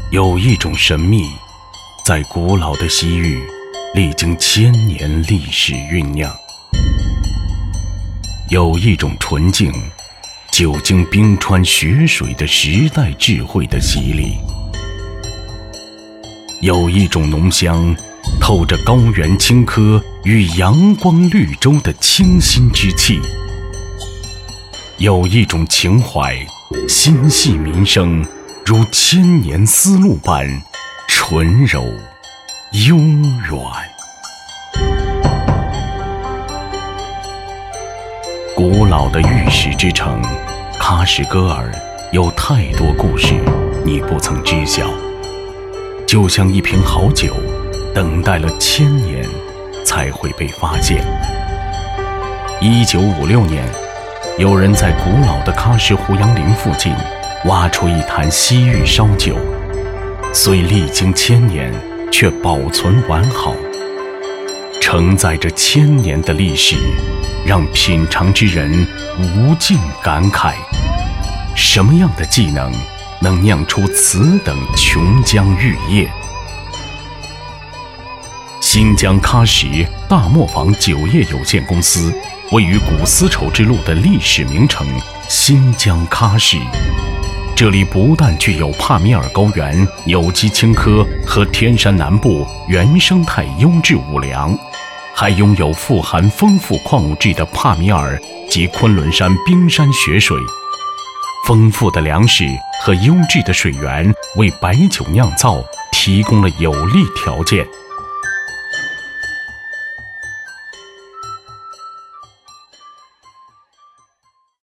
有一种神秘，在古老的西域历经千年历史酝酿；有一种纯净，久经冰川雪水的时代智慧的洗礼；有一种浓香，透着高原青稞与阳光绿洲的清新之气；有一种情怀，心系民生，如千年丝路般纯柔悠远。古老的玉石之城喀什噶尔有太多故事你不曾知晓，就像一瓶好酒，等待了千年才会被发现。1956年，有人在古老的喀什胡杨林附近挖出一坛西域烧酒，虽历经千年，却保存完好，承载着千年的历史，让品尝之人无尽感慨：什么样的技能能酿出此等琼浆玉液？新疆喀什大磨坊酒业有限公司位于古丝绸之路的历史名城新疆喀什，这里不但具有帕米尔高原有机青稞和天山南部原生态优质五粮，还拥有富含丰富矿物质的帕米尔及昆仑山冰山雪水。丰富的粮食和优质的水源为白酒酿造提供了有利条件。